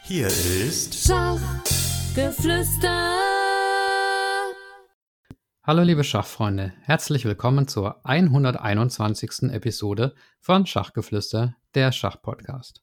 Hier ist Schachgeflüster. Hallo liebe Schachfreunde, herzlich willkommen zur 121. Episode von Schachgeflüster, der Schachpodcast.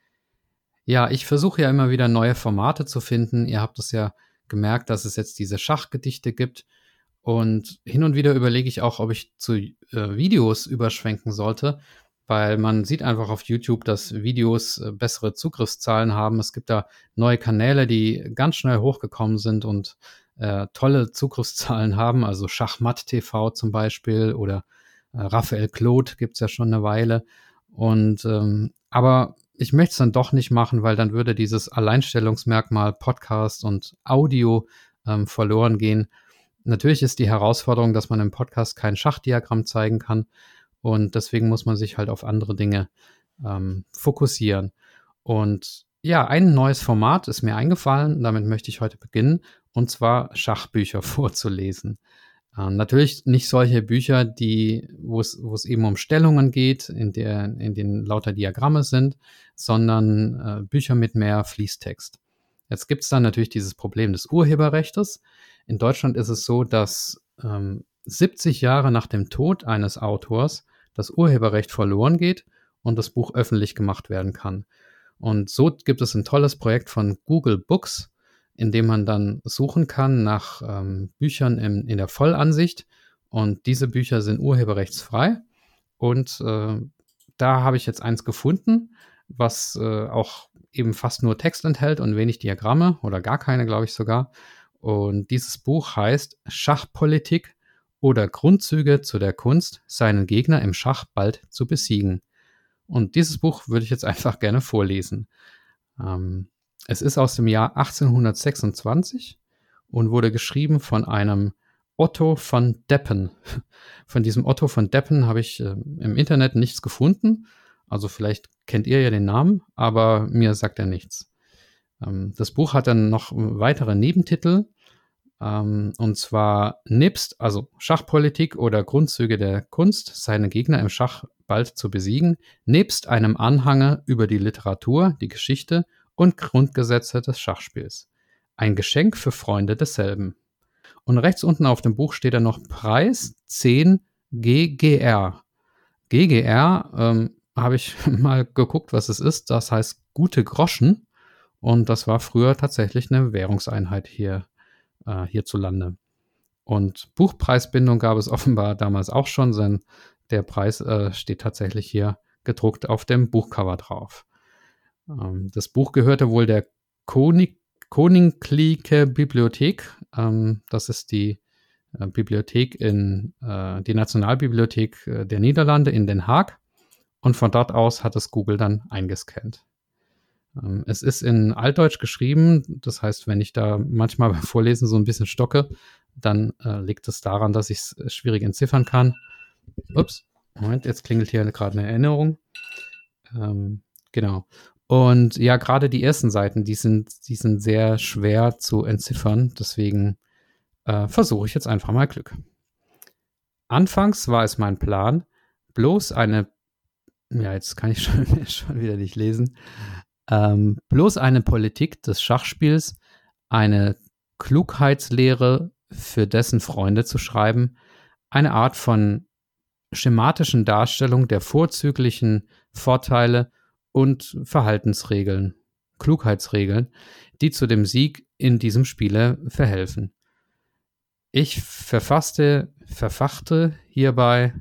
Ja, ich versuche ja immer wieder neue Formate zu finden. Ihr habt es ja gemerkt, dass es jetzt diese Schachgedichte gibt. Und hin und wieder überlege ich auch, ob ich zu Videos überschwenken sollte, weil man sieht einfach auf YouTube, dass Videos bessere Zugriffszahlen haben. Es gibt da neue Kanäle, die ganz schnell hochgekommen sind und tolle Zugriffszahlen haben, also Schachmatt TV zum Beispiel oder Raphael Claude gibt es ja schon eine Weile. Und aber ich möchte es dann doch nicht machen, weil dann würde dieses Alleinstellungsmerkmal Podcast und Audio verloren gehen. Natürlich ist die Herausforderung, dass man im Podcast kein Schachdiagramm zeigen kann und deswegen muss man sich halt auf andere Dinge fokussieren. Und ja, ein neues Format ist mir eingefallen, damit möchte ich heute beginnen, und zwar Schachbücher vorzulesen. Natürlich nicht solche Bücher, wo es eben um Stellungen geht, in denen lauter Diagramme sind, sondern Bücher mit mehr Fließtext. Jetzt gibt es dann natürlich dieses Problem des Urheberrechts. In Deutschland ist es so, dass 70 Jahre nach dem Tod eines Autors das Urheberrecht verloren geht und das Buch öffentlich gemacht werden kann. Und so gibt es ein tolles Projekt von Google Books, in dem man dann suchen kann nach Büchern in der Vollansicht. Und diese Bücher sind urheberrechtsfrei. Und da habe ich jetzt eins gefunden, was auch eben fast nur Text enthält und wenig Diagramme oder gar keine, glaube ich sogar. Und dieses Buch heißt Schachpolitik oder Grundzüge zu der Kunst, seinen Gegner im Schach bald zu besiegen. Und dieses Buch würde ich jetzt einfach gerne vorlesen. Es ist aus dem Jahr 1826 und wurde geschrieben von einem Otto von Deppen. Von diesem Otto von Deppen habe ich im Internet nichts gefunden. Also vielleicht kennt ihr ja den Namen, aber mir sagt er nichts. Das Buch hat dann noch weitere Nebentitel, und zwar nebst, also Schachpolitik oder Grundzüge der Kunst, seine Gegner im Schach bald zu besiegen, nebst einem Anhang über die Literatur, die Geschichte und Grundgesetze des Schachspiels. Ein Geschenk für Freunde desselben. Und rechts unten auf dem Buch steht dann noch Preis 10 GGR. GGR habe ich mal geguckt, was es ist. Das heißt gute Groschen. Und das war früher tatsächlich eine Währungseinheit hierzulande. Und Buchpreisbindung gab es offenbar damals auch schon, denn der Preis steht tatsächlich hier gedruckt auf dem Buchcover drauf. Das Buch gehörte wohl der Koninklijke Bibliothek. Das ist die Bibliothek die Nationalbibliothek der Niederlande in Den Haag. Und von dort aus hat es Google dann eingescannt. Es ist in Altdeutsch geschrieben, das heißt, wenn ich da manchmal beim Vorlesen so ein bisschen stocke, dann liegt es daran, dass ich es schwierig entziffern kann. Ups, Moment, jetzt klingelt hier gerade eine Erinnerung. Genau. Und ja, gerade die ersten Seiten, die sind sehr schwer zu entziffern, deswegen versuche ich jetzt einfach mal Glück. Anfangs war es mein Plan, jetzt kann ich schon wieder nicht lesen, bloß eine Politik des Schachspiels, eine Klugheitslehre für dessen Freunde zu schreiben, eine Art von schematischen Darstellung der vorzüglichen Vorteile und Verhaltensregeln, Klugheitsregeln, die zu dem Sieg in diesem Spiele verhelfen. Ich versuchte hierbei,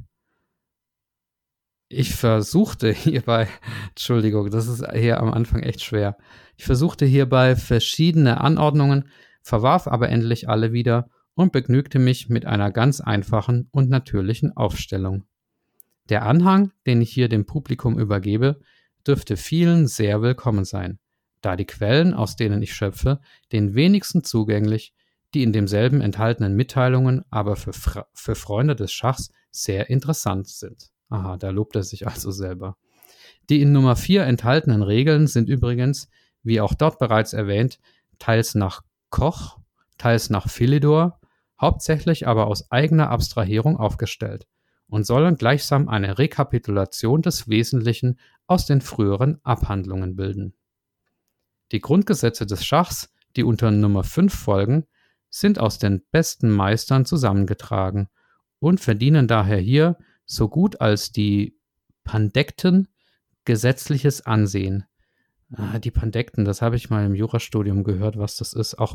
Entschuldigung, das ist hier am Anfang echt schwer. Ich versuchte hierbei verschiedene Anordnungen, verwarf aber endlich alle wieder und begnügte mich mit einer ganz einfachen und natürlichen Aufstellung. Der Anhang, den ich hier dem Publikum übergebe, dürfte vielen sehr willkommen sein, da die Quellen, aus denen ich schöpfe, den wenigsten zugänglich, die in demselben enthaltenen Mitteilungen aber für Freunde des Schachs sehr interessant sind. Aha, da lobt er sich also selber. Die in Nummer 4 enthaltenen Regeln sind übrigens, wie auch dort bereits erwähnt, teils nach Koch, teils nach Philidor, hauptsächlich aber aus eigener Abstrahierung aufgestellt und sollen gleichsam eine Rekapitulation des Wesentlichen aus den früheren Abhandlungen bilden. Die Grundgesetze des Schachs, die unter Nummer 5 folgen, sind aus den besten Meistern zusammengetragen und verdienen daher hier so gut als die Pandekten gesetzliches Ansehen. Die Pandekten, das habe ich mal im Jurastudium gehört, was das ist. Auch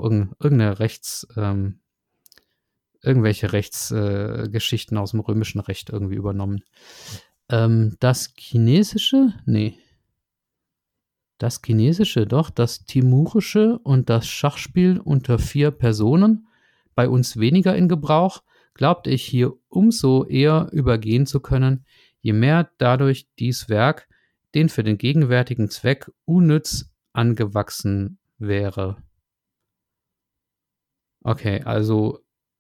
irgendwelche Rechtsgeschichten aus dem römischen Recht irgendwie übernommen. Das Chinesische? Nee. Das Chinesische, doch, das Timurische und das Schachspiel unter 4 Personen, bei uns weniger in Gebrauch, glaubte ich hier umso eher übergehen zu können, je mehr dadurch dies Werk den für den gegenwärtigen Zweck unnütz angewachsen wäre. Okay, also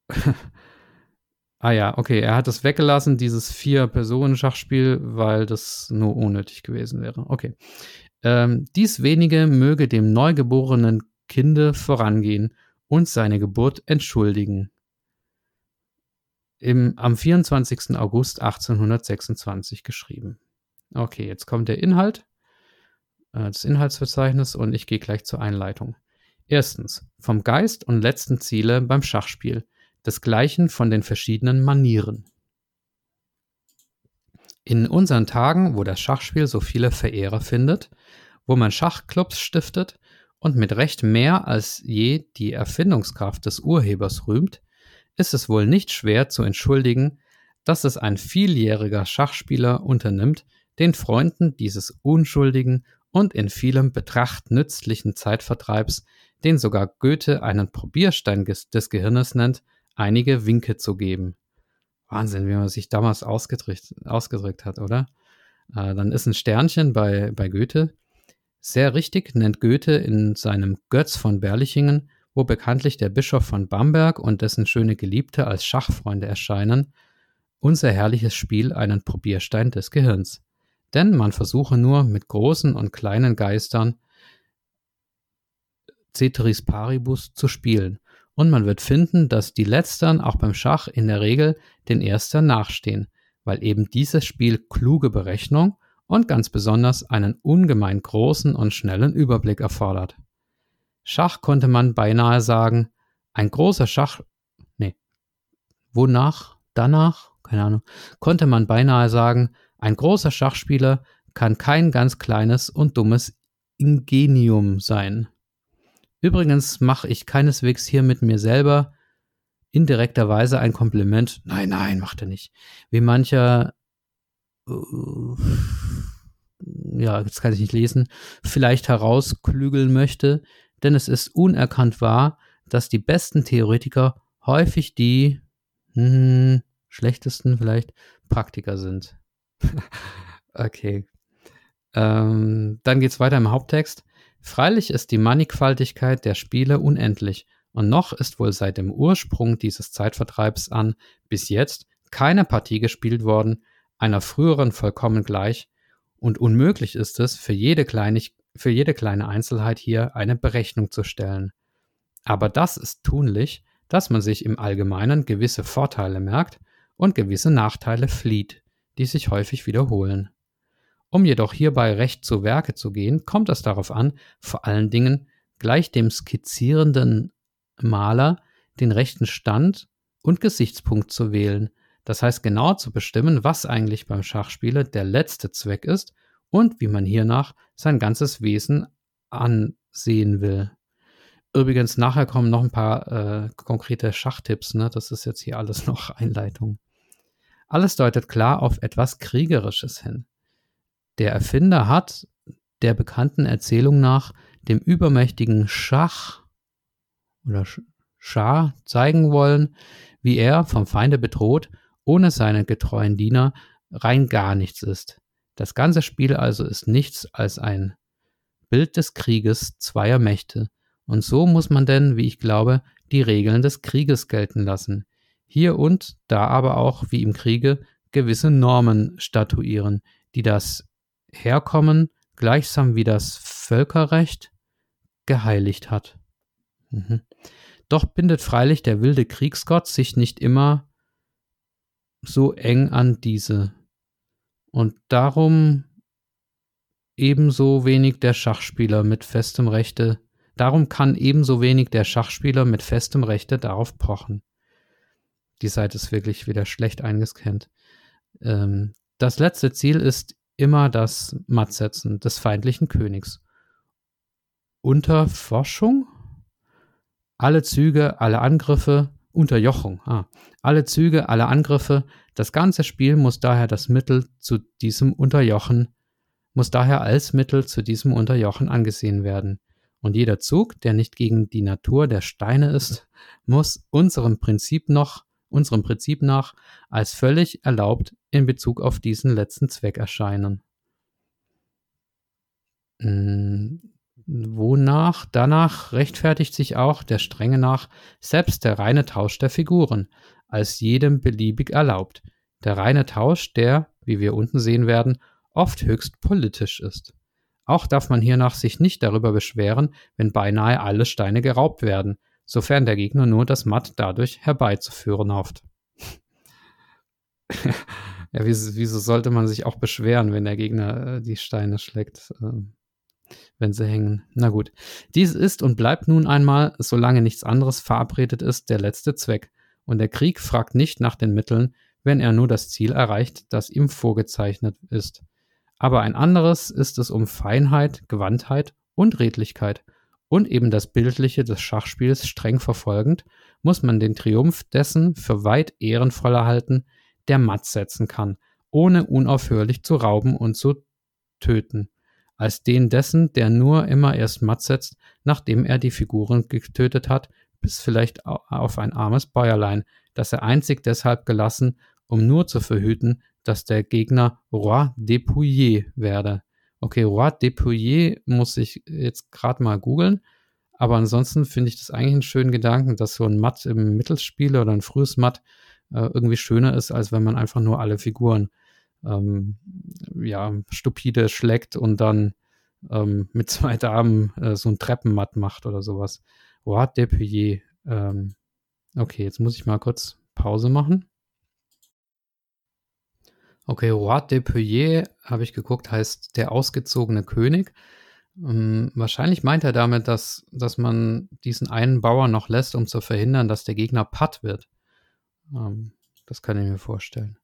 okay, er hat es weggelassen, dieses 4-Personen-Schachspiel, weil das nur unnötig gewesen wäre. Okay. Dies wenige möge dem neugeborenen Kinde vorangehen und seine Geburt entschuldigen. Am 24. August 1826 geschrieben. Okay, jetzt kommt der Inhalt, das Inhaltsverzeichnis, und ich gehe gleich zur Einleitung. Erstens, vom Geist und letzten Ziele beim Schachspiel, desgleichen von den verschiedenen Manieren. In unseren Tagen, wo das Schachspiel so viele Verehrer findet, wo man Schachclubs stiftet und mit Recht mehr als je die Erfindungskraft des Urhebers rühmt, ist es wohl nicht schwer zu entschuldigen, dass es ein vieljähriger Schachspieler unternimmt, den Freunden dieses unschuldigen und in vielem Betracht nützlichen Zeitvertreibs, den sogar Goethe einen Probierstein des Gehirnes nennt, einige Winke zu geben. Wahnsinn, wie man sich damals ausgedrückt hat, oder? Dann ist ein Sternchen bei Goethe. Sehr richtig nennt Goethe in seinem Götz von Berlichingen, wo bekanntlich der Bischof von Bamberg und dessen schöne Geliebte als Schachfreunde erscheinen, unser herrliches Spiel einen Probierstein des Gehirns. Denn man versuche nur mit großen und kleinen Geistern Ceteris paribus zu spielen, und man wird finden, dass die Letztern auch beim Schach in der Regel den Erstern nachstehen, weil eben dieses Spiel kluge Berechnung und ganz besonders einen ungemein großen und schnellen Überblick erfordert. Schach konnte man beinahe sagen, konnte man beinahe sagen, ein großer Schachspieler kann kein ganz kleines und dummes Ingenium sein. Übrigens mache ich keineswegs hier mit mir selber indirekterweise ein Kompliment. Nein, macht er nicht. Wie mancher, jetzt kann ich nicht lesen, vielleicht herausklügeln möchte, denn es ist unerkannt wahr, dass die besten Theoretiker häufig die schlechtesten vielleicht Praktiker sind. Okay. Dann geht's weiter im Haupttext. Freilich ist die Mannigfaltigkeit der Spiele unendlich, und noch ist wohl seit dem Ursprung dieses Zeitvertreibs an bis jetzt keine Partie gespielt worden, einer früheren vollkommen gleich, und unmöglich ist es, für jede kleine Einzelheit hier eine Berechnung zu stellen. Aber das ist tunlich, dass man sich im Allgemeinen gewisse Vorteile merkt und gewisse Nachteile flieht, die sich häufig wiederholen. Um jedoch hierbei recht zu Werke zu gehen, kommt es darauf an, vor allen Dingen gleich dem skizzierenden Maler den rechten Stand und Gesichtspunkt zu wählen, das heißt genau zu bestimmen, was eigentlich beim Schachspieler der letzte Zweck ist und wie man hiernach sein ganzes Wesen ansehen will. Übrigens, nachher kommen noch ein paar konkrete Schachtipps, ne? Das ist jetzt hier alles noch Einleitung. Alles deutet klar auf etwas Kriegerisches hin. Der Erfinder hat, der bekannten Erzählung nach, dem übermächtigen Schah zeigen wollen, wie er, vom Feinde bedroht, ohne seine getreuen Diener rein gar nichts ist. Das ganze Spiel also ist nichts als ein Bild des Krieges zweier Mächte. Und so muss man denn, wie ich glaube, die Regeln des Krieges gelten lassen. Hier und da aber auch, wie im Kriege, gewisse Normen statuieren, die das Herkommen gleichsam wie das Völkerrecht geheiligt hat. Doch bindet freilich der wilde Kriegsgott sich nicht immer so eng an diese. Und darum ebenso wenig der Schachspieler mit festem Rechte, darum kann ebenso wenig der Schachspieler mit festem Rechte darauf pochen. Die Seite ist wirklich wieder schlecht eingescannt. Das letzte Ziel ist immer das Mattsetzen des feindlichen Königs. Unterforschung? Alle Züge, alle Angriffe, Unterjochung. Alle Züge, alle Angriffe, das ganze Spiel muss daher als Mittel zu diesem Unterjochen angesehen werden. Und jeder Zug, der nicht gegen die Natur der Steine ist, muss unserem Prinzip nach als völlig erlaubt in Bezug auf diesen letzten Zweck erscheinen. Danach rechtfertigt sich auch der Strenge nach selbst der reine Tausch der Figuren, als jedem beliebig erlaubt. Der reine Tausch, der, wie wir unten sehen werden, oft höchst politisch ist. Auch darf man hiernach sich nicht darüber beschweren, wenn beinahe alle Steine geraubt werden, sofern der Gegner nur das Matt dadurch herbeizuführen hofft. Ja, wieso sollte man sich auch beschweren, wenn der Gegner die Steine schlägt, wenn sie hängen? Na gut. Dies ist und bleibt nun einmal, solange nichts anderes verabredet ist, der letzte Zweck. Und der Krieg fragt nicht nach den Mitteln, wenn er nur das Ziel erreicht, das ihm vorgezeichnet ist. Aber ein anderes ist es um Feinheit, Gewandtheit und Redlichkeit. Und eben das Bildliche des Schachspiels streng verfolgend, muss man den Triumph dessen für weit ehrenvoller halten, der Matt setzen kann, ohne unaufhörlich zu rauben und zu töten, als den dessen, der nur immer erst Matt setzt, nachdem er die Figuren getötet hat, bis vielleicht auf ein armes Bäuerlein, das er einzig deshalb gelassen, um nur zu verhüten, dass der Gegner Roi dépouillé werde. Okay, Roi dépouillé muss ich jetzt gerade mal googeln, aber ansonsten finde ich das eigentlich einen schönen Gedanken, dass so ein Matt im Mittelspiel oder ein frühes Matt irgendwie schöner ist, als wenn man einfach nur alle Figuren stupide schlägt und dann mit 2 Damen so ein Treppenmatt macht oder sowas. Roi dépouillé. Okay, jetzt muss ich mal kurz Pause machen. Okay, Roi dépouillé, habe ich geguckt, heißt der ausgezogene König. Wahrscheinlich meint er damit, dass man diesen einen Bauern noch lässt, um zu verhindern, dass der Gegner Patt wird. Das kann ich mir vorstellen.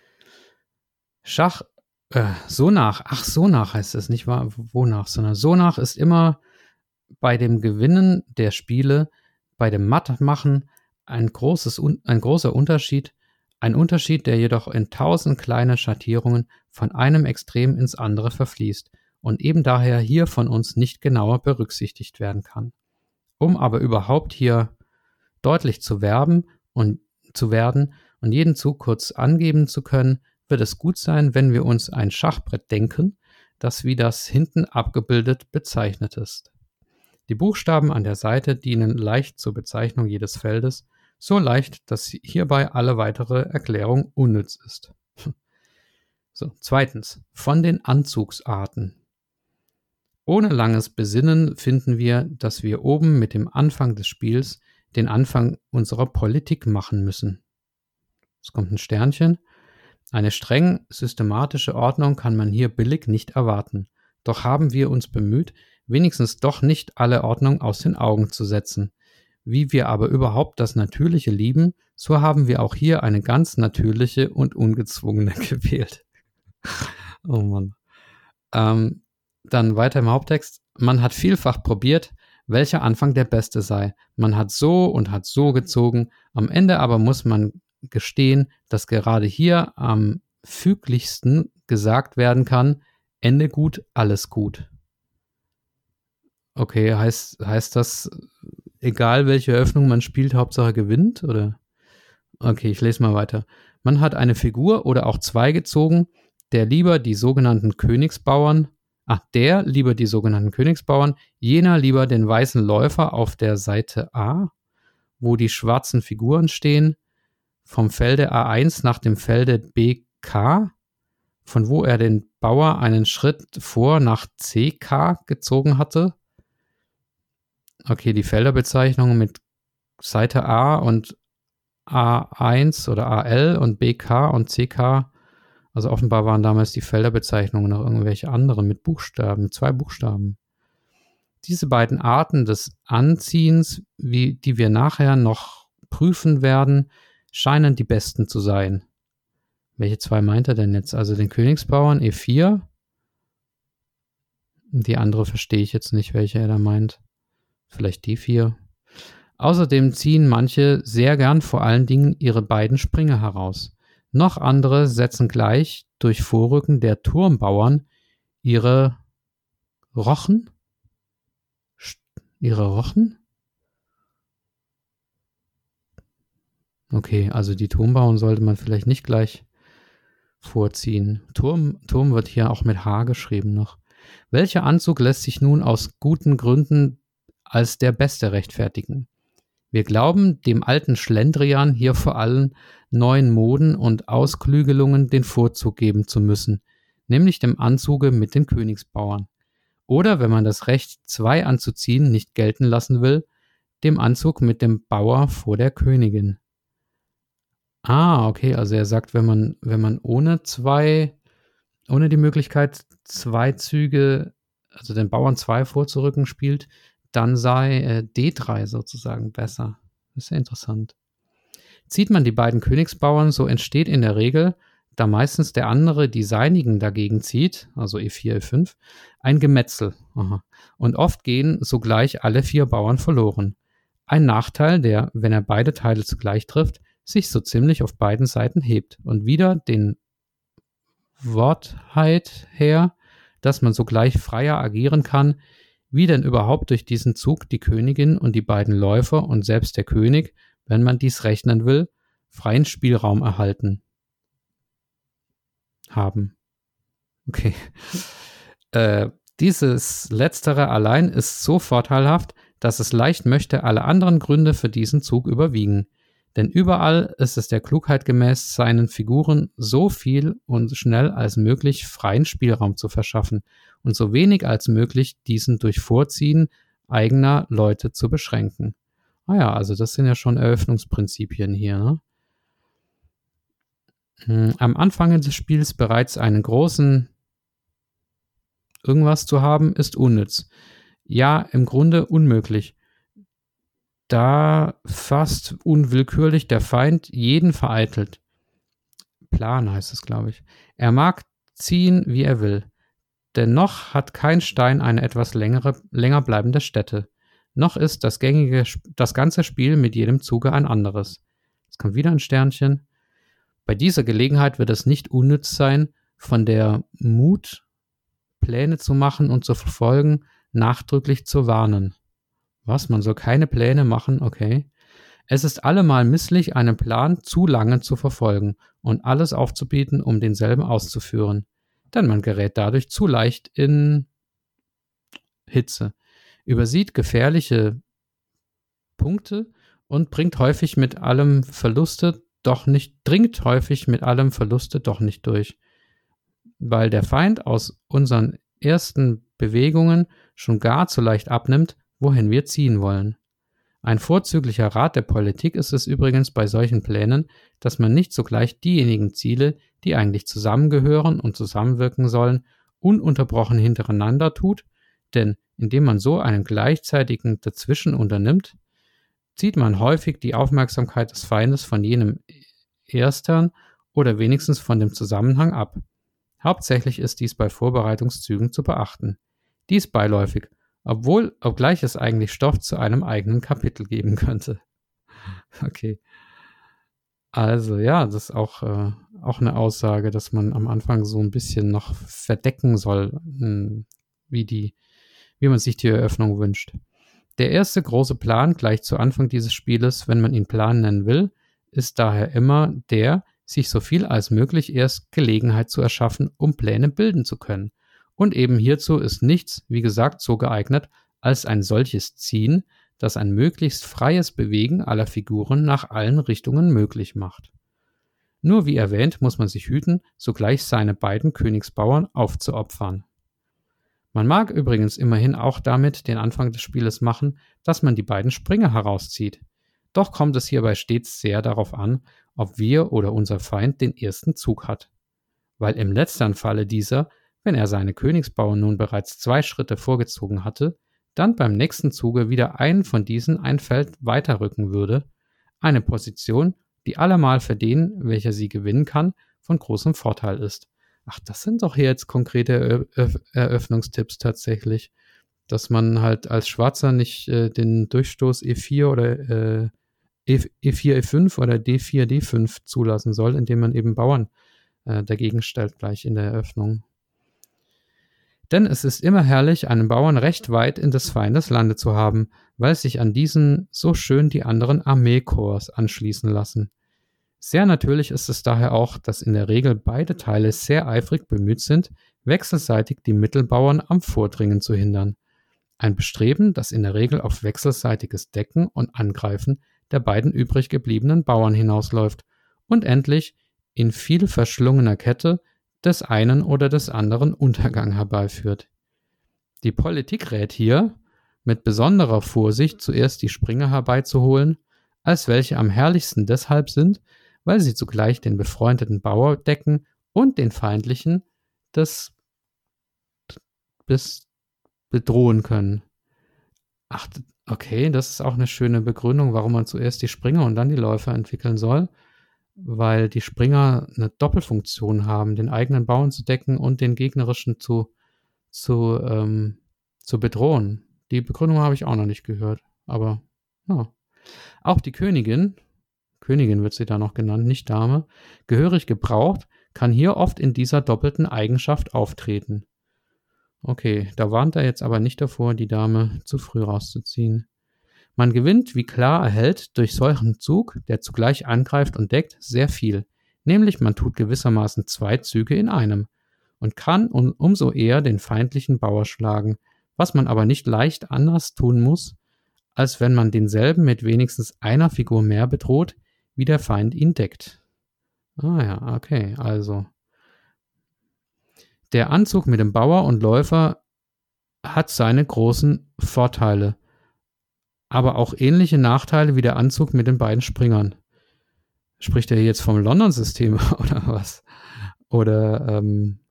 Sonach heißt es, nicht wahr? Wonach, sondern Sonach ist immer bei dem Gewinnen der Spiele, bei dem Mattmachen ein großer Unterschied, ein Unterschied, der jedoch in 1000 kleine Schattierungen von einem Extrem ins andere verfließt und eben daher hier von uns nicht genauer berücksichtigt werden kann. Um aber überhaupt hier deutlich zu werden und jeden Zug kurz angeben zu können, wird es gut sein, wenn wir uns ein Schachbrett denken, das wie das hinten abgebildet bezeichnet ist. Die Buchstaben an der Seite dienen leicht zur Bezeichnung jedes Feldes, so leicht, dass hierbei alle weitere Erklärung unnütz ist. So, zweitens, von den Anzugsarten. Ohne langes Besinnen finden wir, dass wir oben mit dem Anfang des Spiels den Anfang unserer Politik machen müssen. Es kommt ein Sternchen. Eine streng systematische Ordnung kann man hier billig nicht erwarten. Doch haben wir uns bemüht, wenigstens doch nicht alle Ordnung aus den Augen zu setzen. Wie wir aber überhaupt das Natürliche lieben, so haben wir auch hier eine ganz natürliche und ungezwungene gewählt. Oh Mann. Dann weiter im Haupttext. Man hat vielfach probiert, welcher Anfang der beste sei. Man hat so und hat so gezogen. Am Ende aber muss man gestehen, dass gerade hier am füglichsten gesagt werden kann, Ende gut, alles gut. Okay, heißt das, egal welche Öffnung man spielt, Hauptsache gewinnt, oder? Okay, ich lese mal weiter. Man hat eine Figur oder auch 2 gezogen, der lieber die sogenannten Königsbauern, jener lieber den weißen Läufer auf der Seite A, wo die schwarzen Figuren stehen, vom Felde A1 nach dem Felde BK, von wo er den Bauer einen Schritt vor nach CK gezogen hatte. Okay, die Felderbezeichnungen mit Seite A und A1 oder AL und BK und CK Also offenbar waren damals die Felderbezeichnungen noch irgendwelche anderen mit Buchstaben, mit 2 Buchstaben. Diese beiden Arten des Anziehens, die wir nachher noch prüfen werden, scheinen die besten zu sein. Welche 2 meint er denn jetzt? Also den Königsbauern E4. Die andere verstehe ich jetzt nicht, welche er da meint. Vielleicht D4. Außerdem ziehen manche sehr gern vor allen Dingen ihre beiden Springer heraus. Noch andere setzen gleich durch Vorrücken der Turmbauern ihre Rochen? Okay, also die Turmbauern sollte man vielleicht nicht gleich vorziehen. Turm wird hier auch mit H geschrieben noch. Welcher Anzug lässt sich nun aus guten Gründen als der beste rechtfertigen? Wir glauben, dem alten Schlendrian hier vor allem neuen Moden und Ausklügelungen den Vorzug geben zu müssen, nämlich dem Anzuge mit den Königsbauern. Oder, wenn man das Recht, 2 anzuziehen, nicht gelten lassen will, dem Anzug mit dem Bauer vor der Königin. Okay, also er sagt, wenn man ohne die Möglichkeit 2 Züge, also den Bauern 2 vorzurücken spielt, dann sei D3 sozusagen besser. Das ist ja interessant. Zieht man die beiden Königsbauern, so entsteht in der Regel, da meistens der andere die seinigen dagegen zieht, also E4, E5, ein Gemetzel. Und oft gehen sogleich alle 4 Bauern verloren. Ein Nachteil, der, wenn er beide Teile zugleich trifft, sich so ziemlich auf beiden Seiten hebt und wieder den Wortheit her, dass man sogleich freier agieren kann, wie denn überhaupt durch diesen Zug die Königin und die beiden Läufer und selbst der König, wenn man dies rechnen will, freien Spielraum erhalten haben. Okay. Dieses Letztere allein ist so vorteilhaft, dass es leicht möchte alle anderen Gründe für diesen Zug überwiegen. Denn überall ist es der Klugheit gemäß, seinen Figuren so viel und schnell als möglich freien Spielraum zu verschaffen und so wenig als möglich diesen durch Vorziehen eigener Leute zu beschränken. Also das sind ja schon Eröffnungsprinzipien hier, ne? Am Anfang des Spiels bereits einen großen irgendwas zu haben, ist unnütz. Ja, im Grunde unmöglich, da fast unwillkürlich der Feind jeden vereitelt. Plan heißt es, glaube ich. Er mag ziehen, wie er will. Dennoch hat kein Stein eine etwas länger bleibende Stätte. Noch ist das ganze Spiel mit jedem Zuge ein anderes. Es kommt wieder ein Sternchen. Bei dieser Gelegenheit wird es nicht unnütz sein, von der Mut, Pläne zu machen und zu verfolgen, nachdrücklich zu warnen. Was? Man soll keine Pläne machen? Okay. Es ist allemal misslich, einen Plan zu lange zu verfolgen und alles aufzubieten, um denselben auszuführen. Denn man gerät dadurch zu leicht in Hitze, übersieht gefährliche Punkte und dringt häufig mit allem Verluste doch nicht durch, weil der Feind aus unseren ersten Bewegungen schon gar zu leicht abnimmt, wohin wir ziehen wollen. Ein vorzüglicher Rat der Politik ist es übrigens bei solchen Plänen, dass man nicht sogleich diejenigen Ziele, die eigentlich zusammengehören und zusammenwirken sollen, ununterbrochen hintereinander tut, denn indem man so einen gleichzeitigen Dazwischen unternimmt, zieht man häufig die Aufmerksamkeit des Feindes von jenem erstern oder wenigstens von dem Zusammenhang ab. Hauptsächlich ist dies bei Vorbereitungszügen zu beachten. Dies beiläufig, obgleich es eigentlich Stoff zu einem eigenen Kapitel geben könnte. Okay. Also ja, das ist auch eine Aussage, dass man am Anfang so ein bisschen noch verdecken soll, wie man sich die Eröffnung wünscht. Der erste große Plan gleich zu Anfang dieses Spieles, wenn man ihn Plan nennen will, ist daher immer der, sich so viel als möglich erst Gelegenheit zu erschaffen, um Pläne bilden zu können. Und eben hierzu ist nichts, wie gesagt, so geeignet, als ein solches Ziehen, das ein möglichst freies Bewegen aller Figuren nach allen Richtungen möglich macht. Nur wie erwähnt, muss man sich hüten, sogleich seine beiden Königsbauern aufzuopfern. Man mag übrigens immerhin auch damit den Anfang des Spieles machen, dass man die beiden Springer herauszieht. Doch kommt es hierbei stets sehr darauf an, ob wir oder unser Feind den ersten Zug hat. weil im letzteren Falle dieser, wenn er seine Königsbauern nun bereits 2 Schritte vorgezogen hatte, dann beim nächsten Zuge wieder einen von diesen ein Feld weiterrücken würde, eine Position, die allemal für den, welcher sie gewinnen kann, von großem Vorteil ist. Ach, das sind doch hier jetzt konkrete Eröffnungstipps tatsächlich, dass man halt als Schwarzer nicht den Durchstoß E4 oder E4, E5 oder D4, D5 zulassen soll, indem man eben Bauern dagegen stellt gleich in der Eröffnung. Denn es ist immer herrlich, einen Bauern recht weit in des Feindes Lande zu haben, weil sich an diesen so schön die anderen Armeekorps anschließen lassen. Sehr natürlich ist es daher auch, dass in der Regel beide Teile sehr eifrig bemüht sind, wechselseitig die Mittelbauern am Vordringen zu hindern. Ein Bestreben, das in der Regel auf wechselseitiges Decken und Angreifen der beiden übrig gebliebenen Bauern hinausläuft und endlich in viel verschlungener Kette des einen oder des anderen Untergang herbeiführt. Die Politik rät hier, mit besonderer Vorsicht zuerst die Springer herbeizuholen, als welche am herrlichsten deshalb sind, weil sie zugleich den befreundeten Bauer decken und den feindlichen des bedrohen können. Ach, okay, das ist auch eine schöne Begründung, warum man zuerst die Springer und dann die Läufer entwickeln soll, weil die Springer eine Doppelfunktion haben, den eigenen Bauern zu decken und den gegnerischen zu bedrohen. Die Begründung habe ich auch noch nicht gehört, aber ja. Auch die Königin wird sie da noch genannt, nicht Dame, gehörig gebraucht, kann hier oft in dieser doppelten Eigenschaft auftreten. Okay, da warnt er jetzt aber nicht davor, die Dame zu früh rauszuziehen. Man gewinnt, wie klar erhält, durch solchen Zug, der zugleich angreift und deckt, sehr viel. Nämlich man tut gewissermaßen 2 Züge in einem und kann umso eher den feindlichen Bauer schlagen, was man aber nicht leicht anders tun muss, als wenn man denselben mit wenigstens einer Figur mehr bedroht, wie der Feind ihn deckt. Ah ja, okay, also. Der Anzug mit dem Bauer und Läufer hat seine großen Vorteile, aber auch ähnliche Nachteile wie der Anzug mit den beiden Springern. Spricht er hier jetzt vom London-System oder was? Oder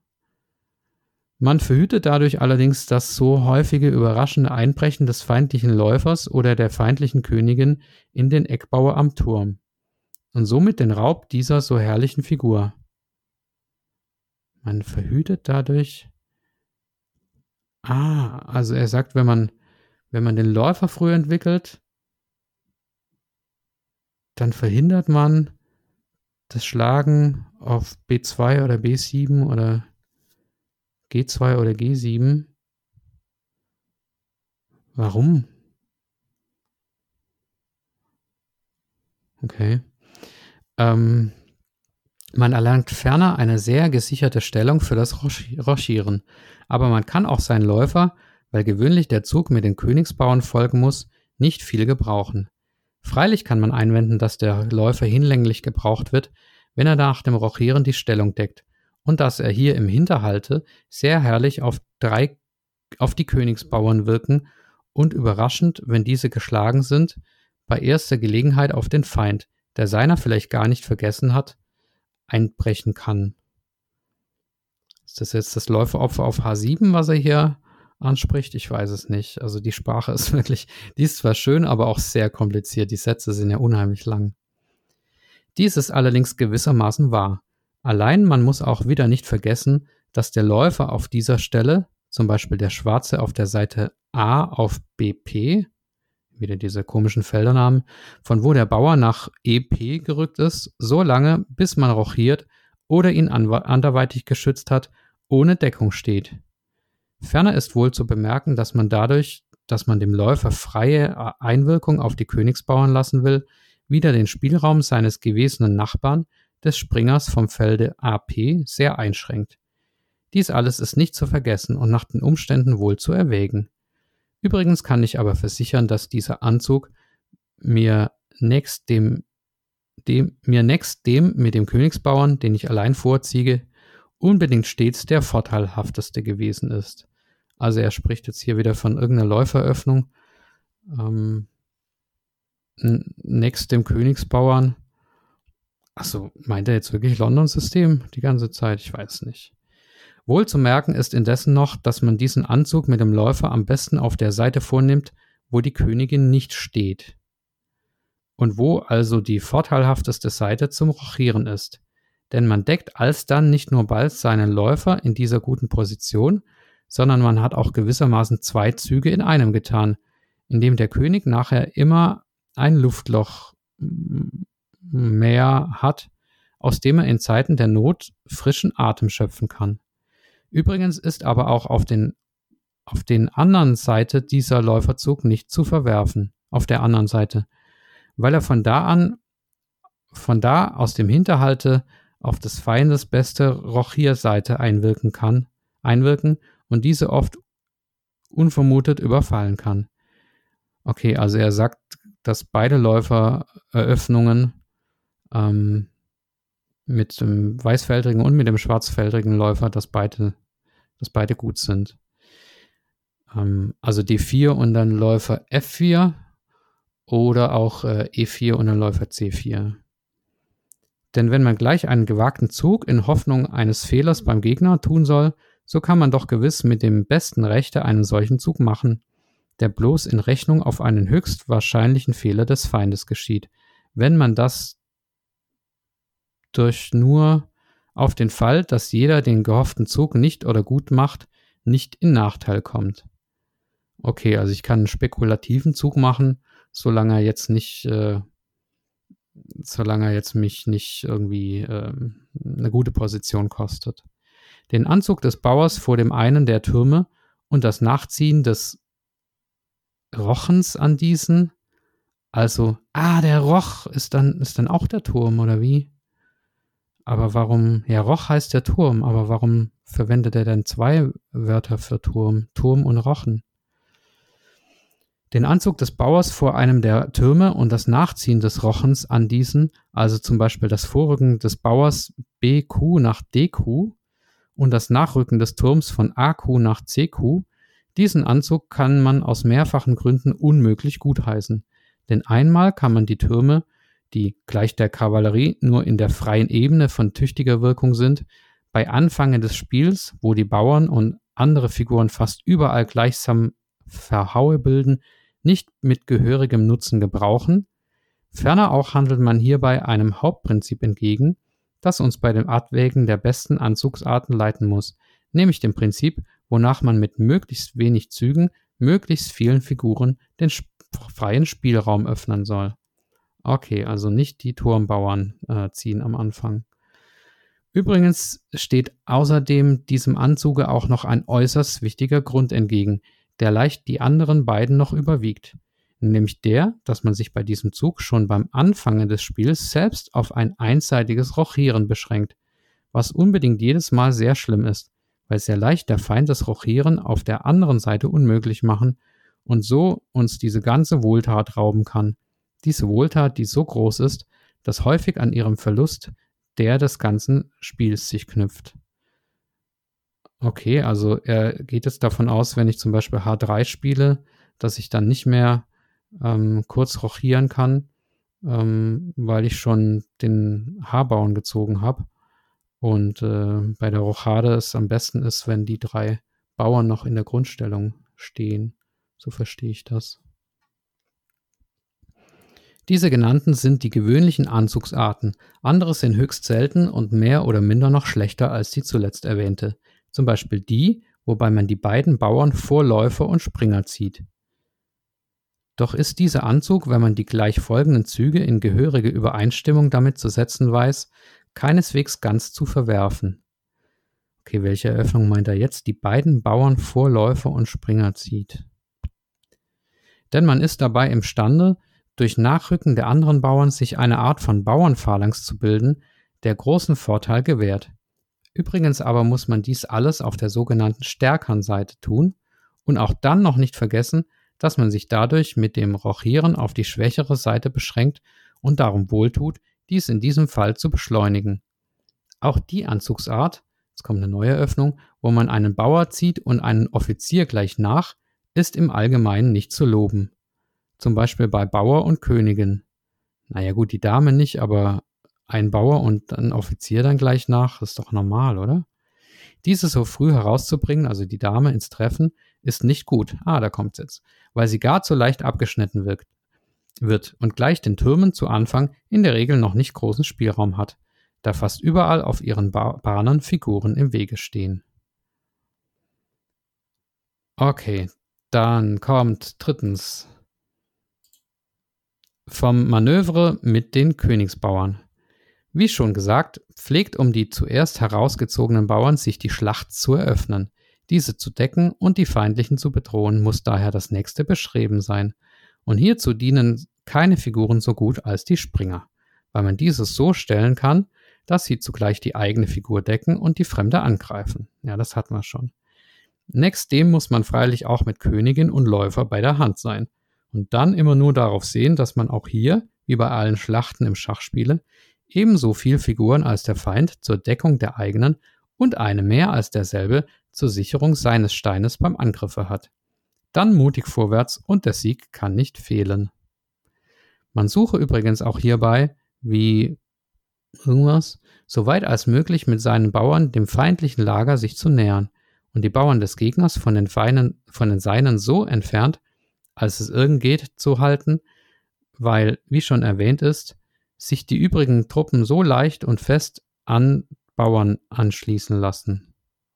man verhütet dadurch allerdings das so häufige überraschende Einbrechen des feindlichen Läufers oder der feindlichen Königin in den Eckbauer am Turm und somit den Raub dieser so herrlichen Figur. Man verhütet dadurch. Also er sagt, wenn man den Läufer früh entwickelt, dann verhindert man das Schlagen auf B2 oder B7 oder G2 oder G7. Warum? Okay. Man erlangt ferner eine sehr gesicherte Stellung für das Rochieren, aber man kann auch seinen Läufer, weil gewöhnlich der Zug mit den Königsbauern folgen muss, nicht viel gebrauchen. Freilich kann man einwenden, dass der Läufer hinlänglich gebraucht wird, wenn er nach dem Rochieren die Stellung deckt, und dass er hier im Hinterhalte sehr herrlich auf die Königsbauern wirken und überraschend, wenn diese geschlagen sind, bei erster Gelegenheit auf den Feind, der seiner vielleicht gar nicht vergessen hat, einbrechen kann. Ist das jetzt das Läuferopfer auf H7, was er hier anspricht? Ich weiß es nicht. Also die Sprache ist wirklich, die ist zwar schön, aber auch sehr kompliziert. Die Sätze sind ja unheimlich lang. Dies ist allerdings gewissermaßen wahr. Allein man muss auch wieder nicht vergessen, dass der Läufer auf dieser Stelle, zum Beispiel der Schwarze auf der Seite A auf BP, wieder diese komischen Feldernamen, von wo der Bauer nach EP gerückt ist, so lange, bis man rochiert oder ihn anderweitig geschützt hat, ohne Deckung steht. Ferner ist wohl zu bemerken, dass man dadurch, dass man dem Läufer freie Einwirkung auf die Königsbauern lassen will, wieder den Spielraum seines gewesenen Nachbarn, des Springers vom Felde AP, sehr einschränkt. Dies alles ist nicht zu vergessen und nach den Umständen wohl zu erwägen. Übrigens kann ich aber versichern, dass dieser Anzug mir nächst dem mit dem Königsbauern, den ich allein vorziehe, unbedingt stets der vorteilhafteste gewesen ist. Also er spricht jetzt hier wieder von irgendeiner Läuferöffnung nächst dem Königsbauern, Achso, meint er jetzt wirklich London-System die ganze Zeit? Ich weiß nicht. Wohl zu merken ist indessen noch, dass man diesen Anzug mit dem Läufer am besten auf der Seite vornimmt, wo die Königin nicht steht. Und wo also die vorteilhafteste Seite zum Rochieren ist. Denn man deckt alsdann nicht nur bald seinen Läufer in dieser guten Position, sondern man hat auch gewissermaßen 2 Züge in einem getan, indem der König nachher immer ein Luftloch mehr hat, aus dem er in Zeiten der Not frischen Atem schöpfen kann. Übrigens ist aber auch auf den anderen Seite dieser Läuferzug nicht zu verwerfen, auf der anderen Seite, weil er von da aus dem Hinterhalte auf des Feindes beste Rochierseite einwirken und diese oft unvermutet überfallen kann. Okay, also er sagt, dass beide Läufereröffnungen mit dem weißfeldrigen und mit dem schwarzfeldrigen Läufer, dass beide gut sind. Also D4 und dann Läufer F4 oder auch E4 und dann Läufer C4. Denn wenn man gleich einen gewagten Zug in Hoffnung eines Fehlers beim Gegner tun soll, so kann man doch gewiss mit dem besten Rechte einen solchen Zug machen, der bloß in Rechnung auf einen höchst wahrscheinlichen Fehler des Feindes geschieht, wenn man das durch nur auf den Fall, dass jeder den gehofften Zug nicht oder gut macht, nicht in Nachteil kommt. Okay, also ich kann einen spekulativen Zug machen, solange er jetzt mich nicht irgendwie eine gute Position kostet. Den Anzug des Bauers vor dem einen der Türme und das Nachziehen des Rochens an diesen, also, der Roch ist dann auch der Turm, oder wie? Aber warum, ja, Roch heißt der Turm, aber warum verwendet er denn 2 Wörter für Turm und Rochen? Den Anzug des Bauers vor einem der Türme und das Nachziehen des Rochens an diesen, also zum Beispiel das Vorrücken des Bauers BQ nach DQ und das Nachrücken des Turms von AQ nach CQ, diesen Anzug kann man aus mehrfachen Gründen unmöglich gutheißen. Denn einmal kann man die Türme, die gleich der Kavallerie nur in der freien Ebene von tüchtiger Wirkung sind, bei Anfange des Spiels, wo die Bauern und andere Figuren fast überall gleichsam Verhaue bilden, nicht mit gehörigem Nutzen gebrauchen. Ferner auch handelt man hierbei einem Hauptprinzip entgegen, das uns bei dem Abwägen der besten Anzugsarten leiten muss, nämlich dem Prinzip, wonach man mit möglichst wenig Zügen möglichst vielen Figuren den freien Spielraum öffnen soll. Okay, also nicht die Turmbauern ziehen am Anfang. Übrigens steht außerdem diesem Anzuge auch noch ein äußerst wichtiger Grund entgegen, der leicht die anderen beiden noch überwiegt, nämlich der, dass man sich bei diesem Zug schon beim Anfange des Spiels selbst auf ein einseitiges Rochieren beschränkt, was unbedingt jedes Mal sehr schlimm ist, weil sehr leicht der Feind das Rochieren auf der anderen Seite unmöglich machen und so uns diese ganze Wohltat rauben kann. Diese Wohltat, die so groß ist, dass häufig an ihrem Verlust der des ganzen Spiels sich knüpft. Okay, also er geht jetzt davon aus, wenn ich zum Beispiel H3 spiele, dass ich dann nicht mehr kurz rochieren kann, weil ich schon den H-Bauern gezogen habe. Und bei der Rochade es am besten ist, wenn die 3 Bauern noch in der Grundstellung stehen. So verstehe ich das. Diese genannten sind die gewöhnlichen Anzugsarten. Andere sind höchst selten und mehr oder minder noch schlechter als die zuletzt erwähnte. Zum Beispiel die, wobei man die beiden Bauern vor Läufer und Springer zieht. Doch ist dieser Anzug, wenn man die gleich folgenden Züge in gehörige Übereinstimmung damit zu setzen weiß, keineswegs ganz zu verwerfen. Okay, welche Eröffnung meint er jetzt? Die beiden Bauern vor Läufer und Springer zieht. Denn man ist dabei imstande, durch Nachrücken der anderen Bauern sich eine Art von Bauernphalanx zu bilden, der großen Vorteil gewährt. Übrigens aber muss man dies alles auf der sogenannten stärkeren Seite tun und auch dann noch nicht vergessen, dass man sich dadurch mit dem Rochieren auf die schwächere Seite beschränkt und darum wohltut, dies in diesem Fall zu beschleunigen. Auch die Anzugsart, jetzt kommt eine neue Öffnung, wo man einen Bauer zieht und einen Offizier gleich nach, ist im Allgemeinen nicht zu loben. Zum Beispiel bei Bauer und Königin. Naja gut, die Dame nicht, aber ein Bauer und ein Offizier dann gleich nach, ist doch normal, oder? Diese so früh herauszubringen, also die Dame ins Treffen, ist nicht gut. Da kommt's jetzt. Weil sie gar zu leicht abgeschnitten wird und gleich den Türmen zu Anfang in der Regel noch nicht großen Spielraum hat, da fast überall auf ihren Bahnen Figuren im Wege stehen. Okay, dann kommt drittens vom Manövre mit den Königsbauern. Wie schon gesagt, pflegt um die zuerst herausgezogenen Bauern sich die Schlacht zu eröffnen. Diese zu decken und die Feindlichen zu bedrohen, muss daher das nächste Bestreben sein. Und hierzu dienen keine Figuren so gut als die Springer, weil man dieses so stellen kann, dass sie zugleich die eigene Figur decken und die Fremde angreifen. Ja, das hatten wir schon. Nächst dem muss man freilich auch mit Königin und Läufer bei der Hand sein. Und dann immer nur darauf sehen, dass man auch hier, wie bei allen Schlachten im Schachspiele, ebenso viel Figuren als der Feind zur Deckung der eigenen und eine mehr als derselbe zur Sicherung seines Steines beim Angriffe hat. Dann mutig vorwärts und der Sieg kann nicht fehlen. Man suche übrigens auch hierbei, wie so weit als möglich mit seinen Bauern dem feindlichen Lager sich zu nähern und die Bauern des Gegners von den Seinen so entfernt, als es irgend geht, zu halten, weil, wie schon erwähnt ist, sich die übrigen Truppen so leicht und fest an Bauern anschließen lassen.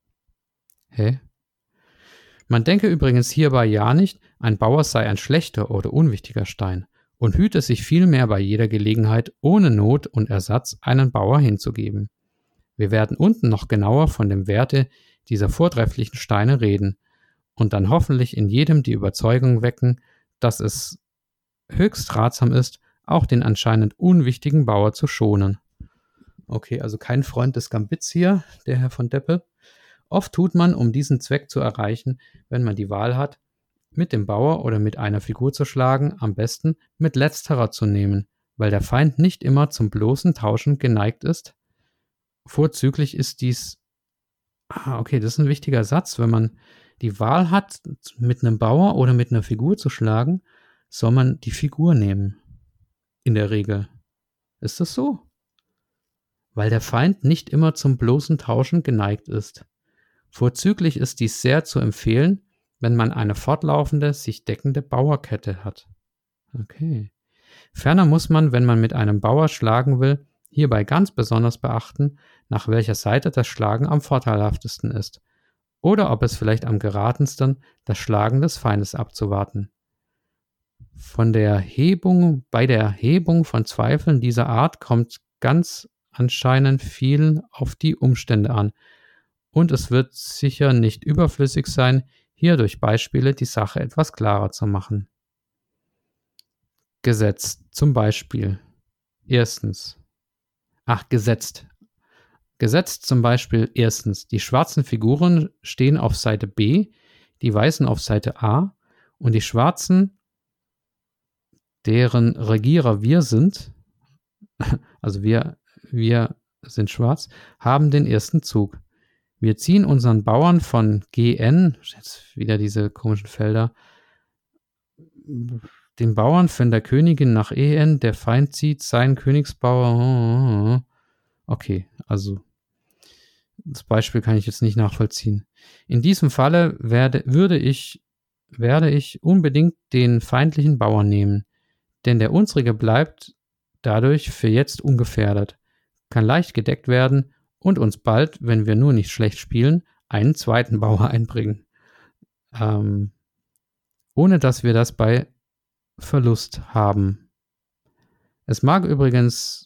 Man denke übrigens hierbei ja nicht, ein Bauer sei ein schlechter oder unwichtiger Stein und hüte sich vielmehr bei jeder Gelegenheit ohne Not und Ersatz einen Bauer hinzugeben. Wir werden unten noch genauer von dem Werte dieser vortrefflichen Steine reden und dann hoffentlich in jedem die Überzeugung wecken, dass es höchst ratsam ist, auch den anscheinend unwichtigen Bauer zu schonen. Okay, also kein Freund des Gambits hier, der Herr von Deppe. Oft tut man, um diesen Zweck zu erreichen, wenn man die Wahl hat, mit dem Bauer oder mit einer Figur zu schlagen, am besten mit letzterer zu nehmen, weil der Feind nicht immer zum bloßen Tauschen geneigt ist. Vorzüglich ist dies, okay, das ist ein wichtiger Satz, wenn man die Wahl hat, mit einem Bauer oder mit einer Figur zu schlagen, soll man die Figur nehmen. In der Regel. Ist das so? Weil der Feind nicht immer zum bloßen Tauschen geneigt ist. Vorzüglich ist dies sehr zu empfehlen, wenn man eine fortlaufende, sich deckende Bauerkette hat. Okay. Ferner muss man, wenn man mit einem Bauer schlagen will, hierbei ganz besonders beachten, nach welcher Seite das Schlagen am vorteilhaftesten ist oder ob es vielleicht am geratensten, das Schlagen des Feindes abzuwarten. Bei der Hebung von Zweifeln dieser Art kommt ganz anscheinend viel auf die Umstände an und es wird sicher nicht überflüssig sein, hier durch Beispiele die Sache etwas klarer zu machen. Gesetzt zum Beispiel. Gesetzt zum Beispiel erstens, die schwarzen Figuren stehen auf Seite B, die weißen auf Seite A und die schwarzen, deren Regierer wir sind, also wir sind schwarz, haben den ersten Zug. Wir ziehen unseren Bauern von GN, jetzt wieder diese komischen Felder, den Bauern von der Königin nach EN, der Feind zieht seinen Königsbauer. Okay, also das Beispiel kann ich jetzt nicht nachvollziehen. In diesem Falle werde ich unbedingt den feindlichen Bauern nehmen, denn der unsrige bleibt dadurch für jetzt ungefährdet, kann leicht gedeckt werden und uns bald, wenn wir nur nicht schlecht spielen, einen zweiten Bauer einbringen. Ohne dass wir das bei Verlust haben. Es mag übrigens,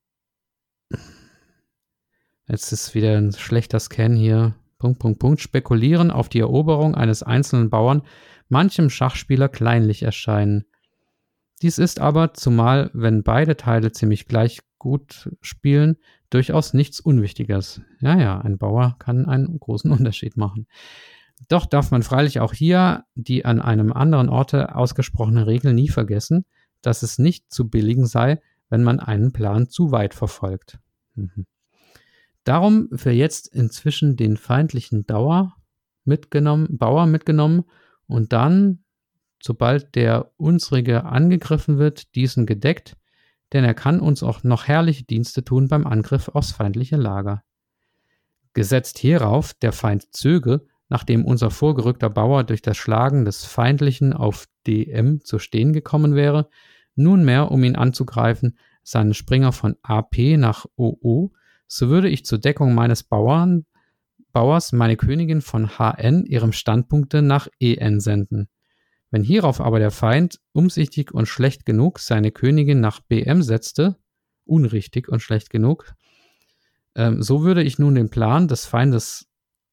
jetzt ist wieder ein schlechter Scan hier, spekulieren auf die Eroberung eines einzelnen Bauern manchem Schachspieler kleinlich erscheinen. Dies ist aber, zumal wenn beide Teile ziemlich gleich gut spielen, durchaus nichts Unwichtiges. Ja, ein Bauer kann einen großen Unterschied machen. Doch darf man freilich auch hier die an einem anderen Orte ausgesprochene Regel nie vergessen, dass es nicht zu billigen sei, wenn man einen Plan zu weit verfolgt. Darum für jetzt inzwischen den feindlichen Bauer mitgenommen und dann, sobald der unsrige angegriffen wird, diesen gedeckt, denn er kann uns auch noch herrliche Dienste tun beim Angriff aufs feindliche Lager. Gesetzt hierauf, der Feind zöge, nachdem unser vorgerückter Bauer durch das Schlagen des Feindlichen auf DM zu stehen gekommen wäre, nunmehr, um ihn anzugreifen, seinen Springer von AP nach OO, so würde ich zur Deckung meines Bauers meine Königin von HN ihrem Standpunkte nach EN senden. Wenn hierauf aber der Feind umsichtig und schlecht genug seine Königin nach BM setzte, unrichtig und schlecht genug, so würde ich nun den Plan des Feindes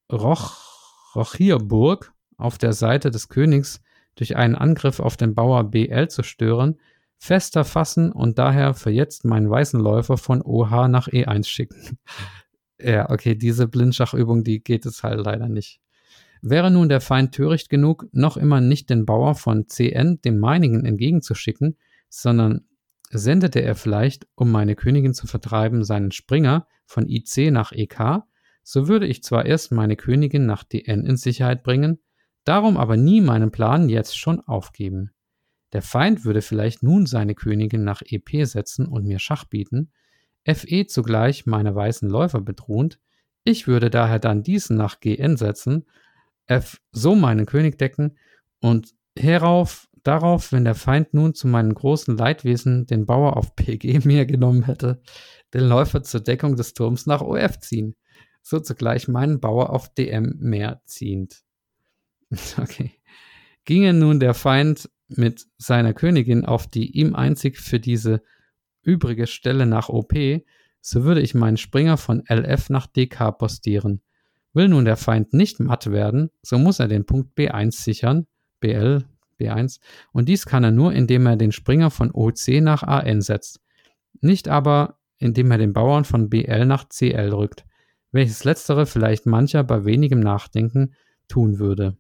Rochirburg auf der Seite des Königs durch einen Angriff auf den Bauer BL zu stören, fester fassen und daher für jetzt meinen weißen Läufer von OH nach E1 schicken. Ja, okay, diese Blindschachübung, die geht es halt leider nicht. Wäre nun der Feind töricht genug, noch immer nicht den Bauer von CN dem meinigen entgegenzuschicken, sondern sendete er vielleicht, um meine Königin zu vertreiben, seinen Springer von IC nach EK, so würde ich zwar erst meine Königin nach DN in Sicherheit bringen, darum aber nie meinen Plan jetzt schon aufgeben. Der Feind würde vielleicht nun seine Königin nach EP setzen und mir Schach bieten, FE zugleich meine weißen Läufer bedrohend, ich würde daher dann diesen nach GN setzen, F so meinen König decken und darauf, wenn der Feind nun zu meinem großen Leidwesen den Bauer auf PG mir genommen hätte, den Läufer zur Deckung des Turms nach OF ziehen, so zugleich meinen Bauer auf DM mehr ziehend. Okay. Ginge nun der Feind mit seiner Königin auf die ihm einzig für diese übrige Stelle nach OP, so würde ich meinen Springer von LF nach DK postieren. Will nun der Feind nicht matt werden, so muss er den Punkt B1 sichern, BL, B1, und dies kann er nur, indem er den Springer von OC nach AN setzt, nicht aber, indem er den Bauern von BL nach CL rückt, welches letztere vielleicht mancher bei wenigem Nachdenken tun würde.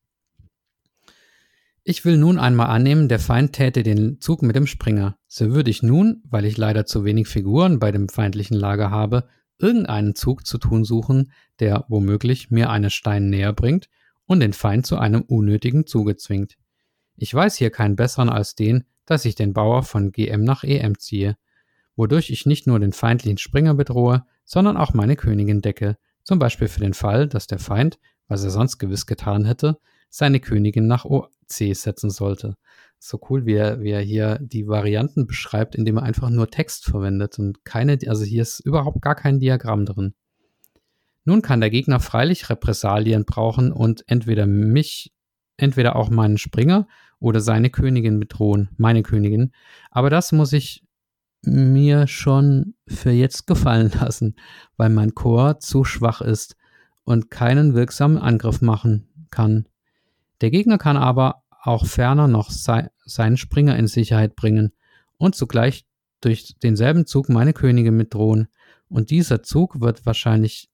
Ich will nun einmal annehmen, der Feind täte den Zug mit dem Springer. So würde ich nun, weil ich leider zu wenig Figuren bei dem feindlichen Lager habe, irgendeinen Zug zu tun suchen, der womöglich mir einen Stein näher bringt und den Feind zu einem unnötigen Zuge zwingt. Ich weiß hier keinen besseren als den, dass ich den Bauer von GM nach EM ziehe, wodurch ich nicht nur den feindlichen Springer bedrohe, sondern auch meine Königin decke, zum Beispiel für den Fall, dass der Feind, was er sonst gewiss getan hätte, seine Königin nach OC setzen sollte. So cool, wie er hier die Varianten beschreibt, indem er einfach nur Text verwendet und also hier ist überhaupt gar kein Diagramm drin. Nun kann der Gegner freilich Repressalien brauchen und entweder auch meinen Springer oder seine Königin bedrohen, meine Königin, aber das muss ich mir schon für jetzt gefallen lassen, weil mein Korps zu schwach ist und keinen wirksamen Angriff machen kann. Der Gegner kann aber auch ferner noch seinen Springer in Sicherheit bringen und zugleich durch denselben Zug meine Königin mitdrohen. Und dieser Zug wird wahrscheinlich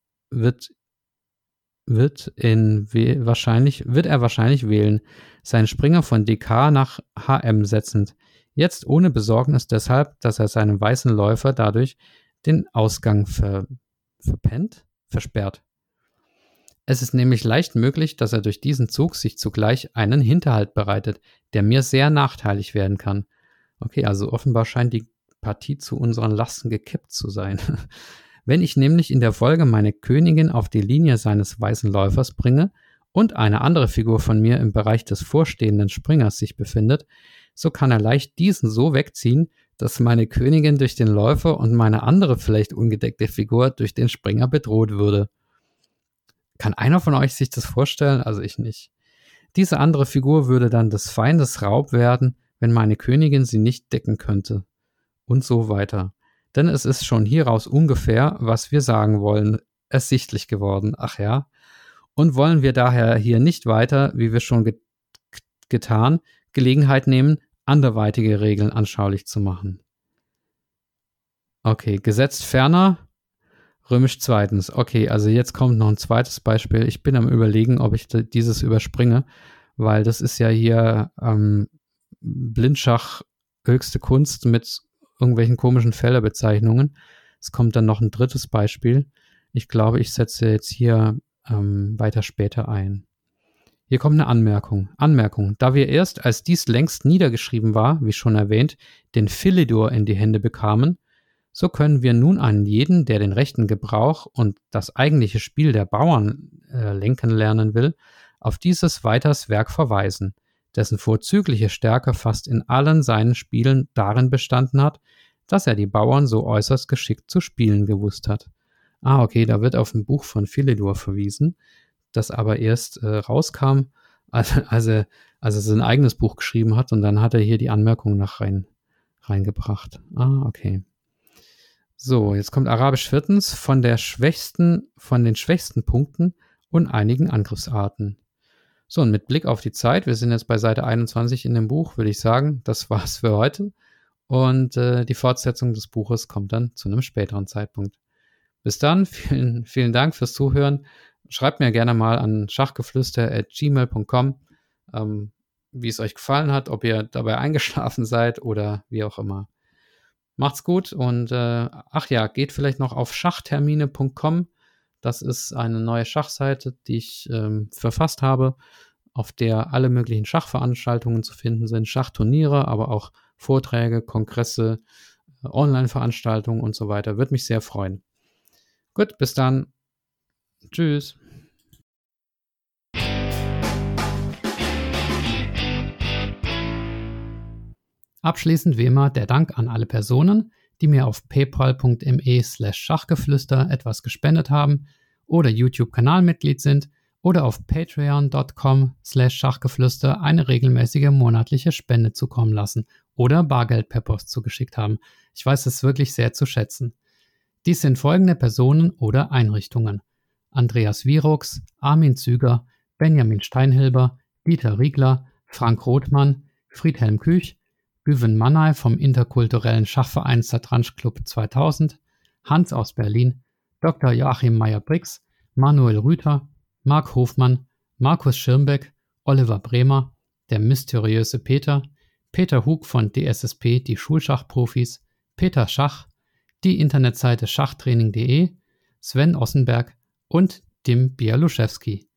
wählen, seinen Springer von DK nach HM setzend. Jetzt ohne Besorgnis deshalb, dass er seinem weißen Läufer dadurch den Ausgang versperrt. Es ist nämlich leicht möglich, dass er durch diesen Zug sich zugleich einen Hinterhalt bereitet, der mir sehr nachteilig werden kann. Okay, also offenbar scheint die Partie zu unseren Lasten gekippt zu sein. Wenn ich nämlich in der Folge meine Königin auf die Linie seines weißen Läufers bringe und eine andere Figur von mir im Bereich des vorstehenden Springers sich befindet, so kann er leicht diesen so wegziehen, dass meine Königin durch den Läufer und meine andere vielleicht ungedeckte Figur durch den Springer bedroht würde. Kann einer von euch sich das vorstellen? Also ich nicht. Diese andere Figur würde dann des Feindes Raub werden, wenn meine Königin sie nicht decken könnte. Und so weiter. Denn es ist schon hieraus ungefähr, was wir sagen wollen, ersichtlich geworden. Ach ja. Und wollen wir daher hier nicht weiter, wie wir schon getan, Gelegenheit nehmen, anderweitige Regeln anschaulich zu machen. Okay, gesetzt ferner, römisch zweitens. Okay, also jetzt kommt noch ein zweites Beispiel. Ich bin am Überlegen, ob ich dieses überspringe, weil das ist ja hier Blindschach höchste Kunst mit irgendwelchen komischen Felderbezeichnungen. Es kommt dann noch ein drittes Beispiel. Ich glaube, ich setze jetzt hier weiter später ein. Hier kommt eine Anmerkung. Anmerkung. Da wir erst, als dies längst niedergeschrieben war, wie schon erwähnt, den Philidor in die Hände bekamen, so können wir nun an jeden, der den rechten Gebrauch und das eigentliche Spiel der Bauern lenken lernen will, auf dieses weiters Werk verweisen, dessen vorzügliche Stärke fast in allen seinen Spielen darin bestanden hat, dass er die Bauern so äußerst geschickt zu spielen gewusst hat. Ah, okay, da wird auf ein Buch von Philidor verwiesen, das aber erst rauskam, als er sein eigenes Buch geschrieben hat, und dann hat er hier die Anmerkung nach reingebracht. Ah, okay. So, jetzt kommt Arabisch viertens, von den schwächsten Punkten und einigen Angriffsarten. So, und mit Blick auf die Zeit, wir sind jetzt bei Seite 21 in dem Buch, würde ich sagen, das war's für heute. Und die Fortsetzung des Buches kommt dann zu einem späteren Zeitpunkt. Bis dann, vielen, vielen Dank fürs Zuhören. Schreibt mir gerne mal an schachgeflüster@gmail.com, wie es euch gefallen hat, ob ihr dabei eingeschlafen seid oder wie auch immer. Macht's gut und geht vielleicht noch auf schachtermine.com. Das ist eine neue Schachseite, die ich verfasst habe, auf der alle möglichen Schachveranstaltungen zu finden sind, Schachturniere, aber auch Vorträge, Kongresse, Online-Veranstaltungen und so weiter. Würde mich sehr freuen. Gut, bis dann. Tschüss. Abschließend wie immer der Dank an alle Personen, die mir auf paypal.me/Schachgeflüster etwas gespendet haben oder YouTube-Kanalmitglied sind oder auf patreon.com/Schachgeflüster eine regelmäßige monatliche Spende zukommen lassen oder Bargeld per Post zugeschickt haben. Ich weiß es wirklich sehr zu schätzen. Dies sind folgende Personen oder Einrichtungen: Andreas Wierucks, Armin Züger, Benjamin Steinhilber, Dieter Riegler, Frank Rothmann, Friedhelm Küch, Güven Mannay vom interkulturellen Schachverein Satranj Club 2000, Hans aus Berlin, Dr. Joachim Meyer-Brix, Manuel Rüther, Marc Hofmann, Markus Schirmbeck, Oliver Bremer, der mysteriöse Peter, Peter Hug von DSSP, die Schulschachprofis, Peter Schach, die Internetseite schachtraining.de, Sven Ossenberg und Dim Bialuszewski.